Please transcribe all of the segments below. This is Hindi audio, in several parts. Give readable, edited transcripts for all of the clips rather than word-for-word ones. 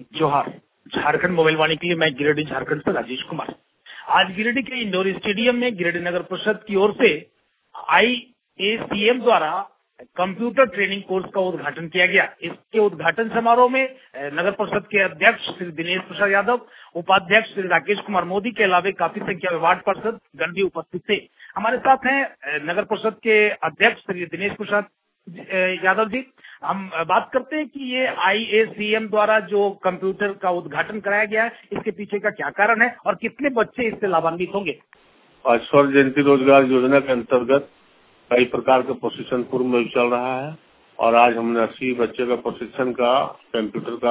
जोहार। झारखंड मोबाइल वाणी के लिए मैं गिरिडीह झारखंड से राजेश कुमार। आज गिरिडीह के इंडोर स्टेडियम में गिरिडीह नगर परिषद की ओर से IACM द्वारा कंप्यूटर ट्रेनिंग कोर्स का उद्घाटन किया गया। इसके उद्घाटन समारोह में नगर परिषद के अध्यक्ष श्री दिनेश प्रसाद यादव, उपाध्यक्ष श्री राकेश कुमार मोदी के अलावा काफी संख्या में वार्ड पार्षद गण भी उपस्थित थे। हमारे साथ हैं नगर परिषद के अध्यक्ष श्री दिनेश प्रसाद यादव जी। हम बात करते हैं कि ये IACM द्वारा जो कंप्यूटर का उद्घाटन कराया गया है, इसके पीछे का क्या कारण है और कितने बच्चे इससे लाभान्वित होंगे। आज स्वर्ण जयंती रोजगार योजना के अंतर्गत कई प्रकार का प्रशिक्षण पूर्व में चल रहा है और आज हमने 80 बच्चे का प्रशिक्षण का कंप्यूटर का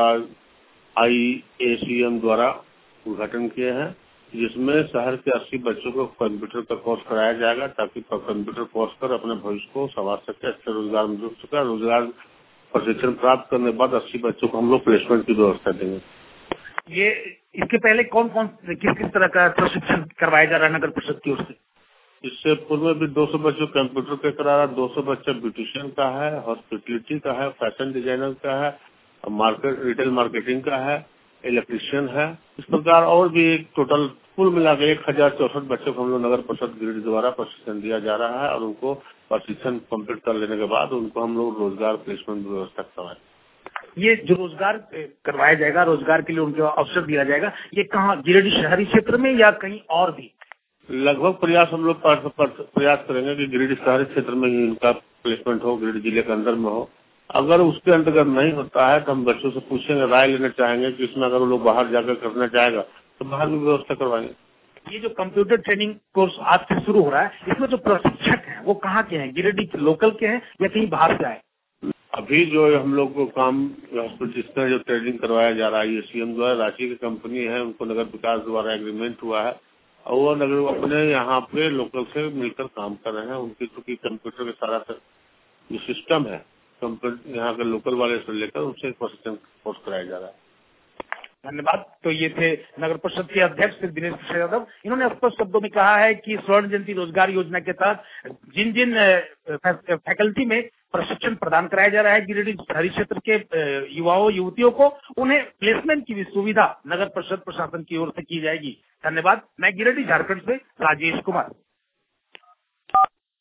IACM द्वारा उद्घाटन किए हैं, जिसमें शहर के 80 बच्चों को कंप्यूटर का कोर्स कराया जाएगा ताकि कंप्यूटर कोर्स कर अपने भविष्य को संवार सके, अच्छे रोजगार में जुड़ सके। रोजगार प्रशिक्षण प्राप्त करने के बाद 80 बच्चों को हम लोग प्लेसमेंट की व्यवस्था देंगे। ये इसके पहले कौन कौन किस तरह का प्रशिक्षण करवाया जा रहा है नगर परिषद की ओर से? इससे पूर्व में भी 200 बच्चों कंप्यूटर का करा रहा, 200 बच्चा ब्यूटिशियन का है, हॉस्पिटलिटी का है, फैशन डिजाइनर का है, रिटेल मार्केटिंग का है, इलेक्ट्रिशियन है। इस प्रकार और भी एक टोटल कुल मिलाकर 1064 बच्चों को हम लोग नगर परिषद गिरिडीह द्वारा प्रशिक्षण दिया जा रहा है और उनको प्रशिक्षण कंप्लीट कर लेने के बाद उनको हम लोग रोजगार प्लेसमेंट व्यवस्था करवाएं। ये जो रोजगार करवाया जाएगा, रोजगार के लिए उनको अवसर दिया जाएगा, ये कहाँ, गिरिडीह शहरी क्षेत्र में या कहीं और भी? लगभग प्रयास हम लोग प्रयास करेंगे कि गिरिडीह शहरी क्षेत्र में ही इनका प्लेसमेंट हो, गिरिडीह जिले के अंदर में हो। अगर उसके अंतर्गत नहीं होता है तो हम बच्चों से पूछेंगे, राय लेना चाहेंगे कि इसमें अगर वो लोग बाहर जाकर करना चाहेगा तो बाहर की व्यवस्था करवाएंगे। ये जो कंप्यूटर ट्रेनिंग कोर्स आज से शुरू हो रहा है, इसमें जो प्रशिक्षक हैं वो कहाँ के हैं, गिरिडीह लोकल के हैं या कहीं बाहर से आए? अभी जो हम लोग को काम जिसका जो ट्रेनिंग करवाया जा रहा है IACM द्वारा, रांची की कंपनी है, उनको नगर विकास द्वारा एग्रीमेंट हुआ है और वो नगर अपने यहाँ पे लोकल से मिलकर काम कर रहे हैं। उनकी चूंकि कंप्यूटर के सारा जो सिस्टम है कंप्यूटर यहाँ के लोकल वाले से लेकर उनसे प्रशिक्षण कोर्स कराया जा रहा है। धन्यवाद। तो ये थे नगर परिषद के अध्यक्ष श्री दिनेश प्रसाद यादव। इन्होंने स्पष्ट शब्दों में कहा है कि स्वर्ण जयंती रोजगार योजना के तहत जिन जिन फैकल्टी में प्रशिक्षण प्रदान कराया जा रहा है गिरिडीह शहरी क्षेत्र के युवाओं युवतियों को, उन्हें प्लेसमेंट की भी सुविधा नगर परिषद प्रशासन की ओर से की जाएगी। धन्यवाद। मैं गिरिडीह झारखंड से राजेश कुमार।